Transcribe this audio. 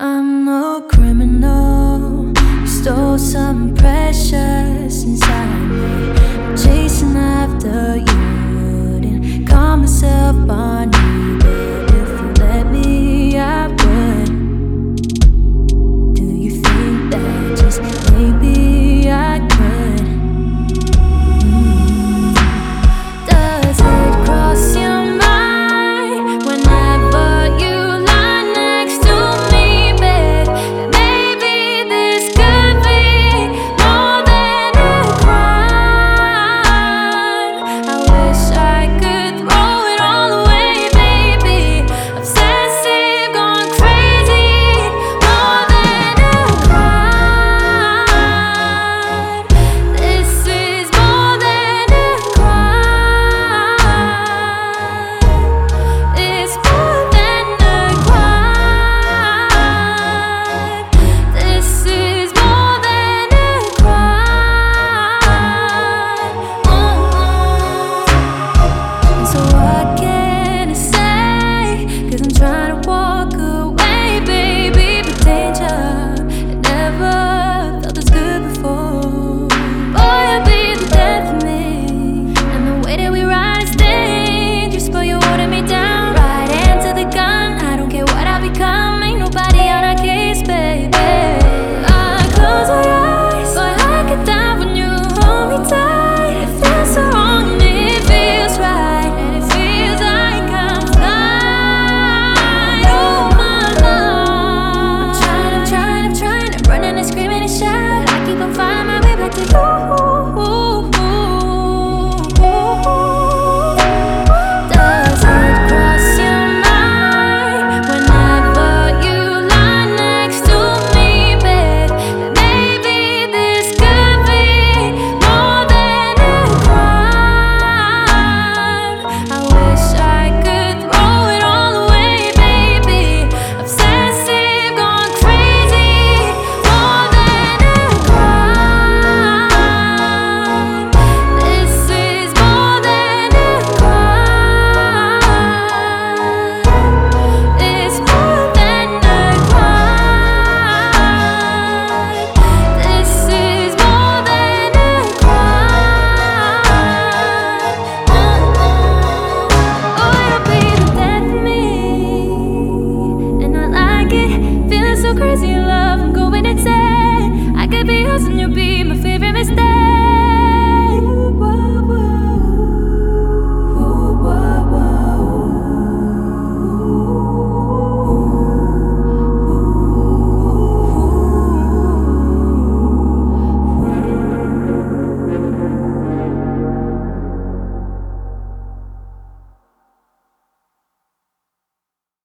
I'm no criminal. You stole something precious inside me. I'm chasing after you. Wouldn't call myself on you, but if you let me, I would. Do you think that just maybe I could? Does it cross your mind whenever you lie next to me, babe? Maybe this could be more than a crime. I wish I could throw it all away, baby. Obsessive, gone crazy, more than a crime. This is more than a crime. It's more than a crime. This is more than a crime. And so what can I say? 'Cause I'm trying to walk away, baby, but danger. I never felt this good before. Boy, you'll be the death of me. And the way that we ride is dangerous, but you're holding me down. Right hand to the gun, I don't care what I become. Ain't nobody on our case, baby. I close my eyes, but I could die when you hold me tight. It feels so wrong and it feels right, and it feels like I'm flying. Oh my love, I'm trying, I'm running and screaming and shout. I keep on finding my way back to you. Does it cross your mind whenever you lie next to me, babe? Maybe this could be more than a crime. I wish I could throw it all away, baby. Obsessive, gone crazy, more than a crime. This is more than a crime. It's more than a crime. This is more than a crime. Oh, you'll be the death of me, and I like it, feeling so crazy in love.